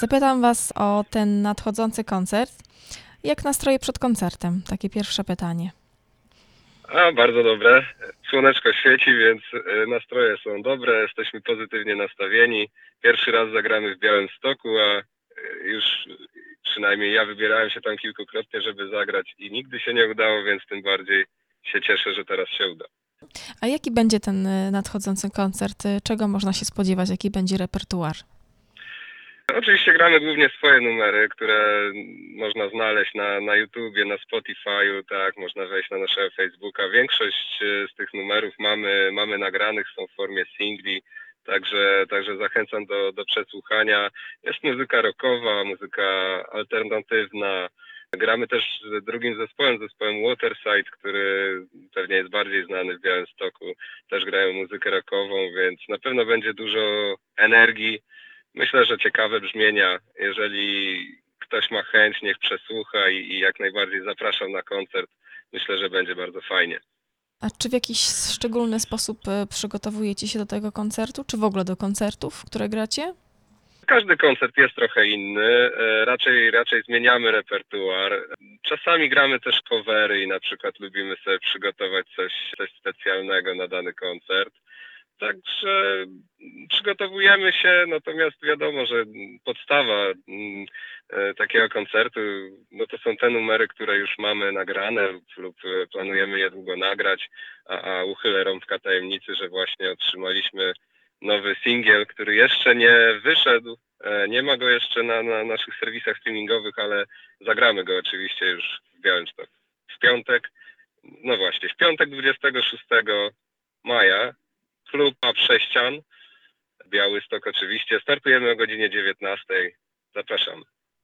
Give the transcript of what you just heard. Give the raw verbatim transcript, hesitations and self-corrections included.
Zapytam Was o ten nadchodzący koncert. Jak nastroje przed koncertem? Takie pierwsze pytanie. A, bardzo dobre. Słoneczko świeci, więc e, nastroje są dobre, jesteśmy pozytywnie nastawieni. Pierwszy raz zagramy w Białymstoku, a e, już przynajmniej ja wybierałem się tam kilkukrotnie, żeby zagrać i nigdy się nie udało, więc tym bardziej się cieszę, że teraz się uda. A jaki będzie ten y, nadchodzący koncert? Y, Czego można się spodziewać? Jaki będzie repertuar? Oczywiście gramy głównie swoje numery, które można znaleźć na, na YouTubie, na Spotify'u, tak, można wejść na naszego Facebooka. Większość e, z tych numerów mamy, mamy nagranych, są w formie singli, także, także zachęcam do, do przesłuchania. Jest muzyka rockowa, muzyka alternatywna. Gramy też z drugim zespołem, zespołem Waterside, który pewnie jest bardziej znany w Białymstoku. Też grają muzykę rockową, więc na pewno będzie dużo energii. Myślę, że ciekawe brzmienia. Jeżeli ktoś ma chęć, niech przesłucha i, i jak najbardziej zapraszam na koncert. Myślę, że będzie bardzo fajnie. A czy w jakiś szczególny sposób y, przygotowujecie się do tego koncertu, czy w ogóle do koncertów, które gracie? Każdy koncert jest trochę inny. E, Raczej, raczej zmieniamy repertuar. Czasami gramy też covery i na przykład lubimy sobie przygotować coś, coś specjalnego na dany koncert. Także przygotowujemy się, natomiast wiadomo, że podstawa mm, e, takiego koncertu, no to są te numery, które już mamy nagrane lub, lub e, planujemy je długo nagrać, a, a uchylę rąbka tajemnicy, że właśnie otrzymaliśmy nowy singiel, który jeszcze nie wyszedł, e, nie ma go jeszcze na, na naszych serwisach streamingowych, ale zagramy go oczywiście już w Białymstoku. W piątek, no właśnie, w piątek dwudziestego szóstego maja. Klub Pub Sześcian, Białystok oczywiście. Startujemy o godzinie dziewiętnastej. Zapraszam.